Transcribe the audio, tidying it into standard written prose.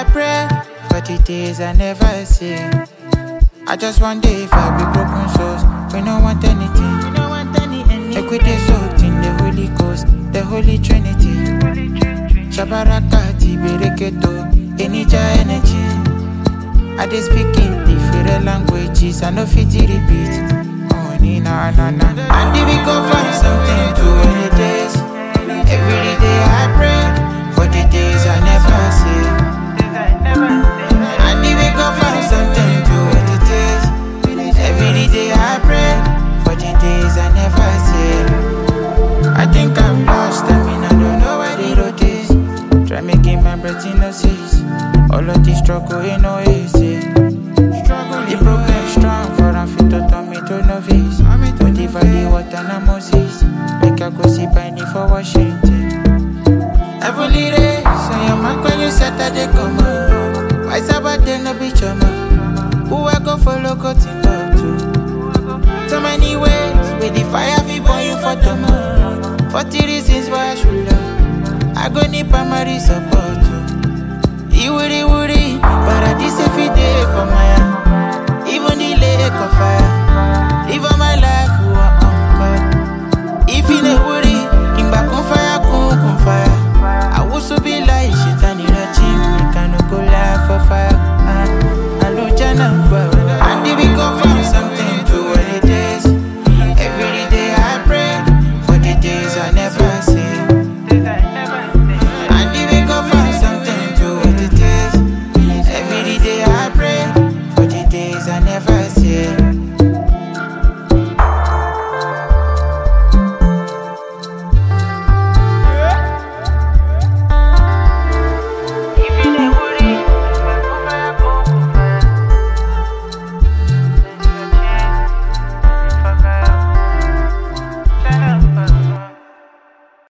pray for the days I never see. I just one day if I be broken souls. We don't want anything. Make we dey soaked in the Holy Ghost, the Holy Trinity. Shabarakati bereketo, Enija energy. I dey speak in different languages, I no fit repeat. Oh, na na na. And if we go find something to any days, every day I pray for the days I never see. And if we go find something to any days, every day I pray for the days I never see. I think I'm lost, I mean I don't know where the road is. Try making my breath in no cease. All of this struggle ain't no easy. The problem strong for a fit to turn me to novice. To the valley water na Moses. Make I go see by for Washington. Heavenly rays, so your man when you set a day come on. Why Sabbath no be chama? Who I go follow go to talk to? So many ways, with the fire fi burn you for tomorrow. 40 reasons why I should love. I go need primary support too. Iwuri wuri, but at this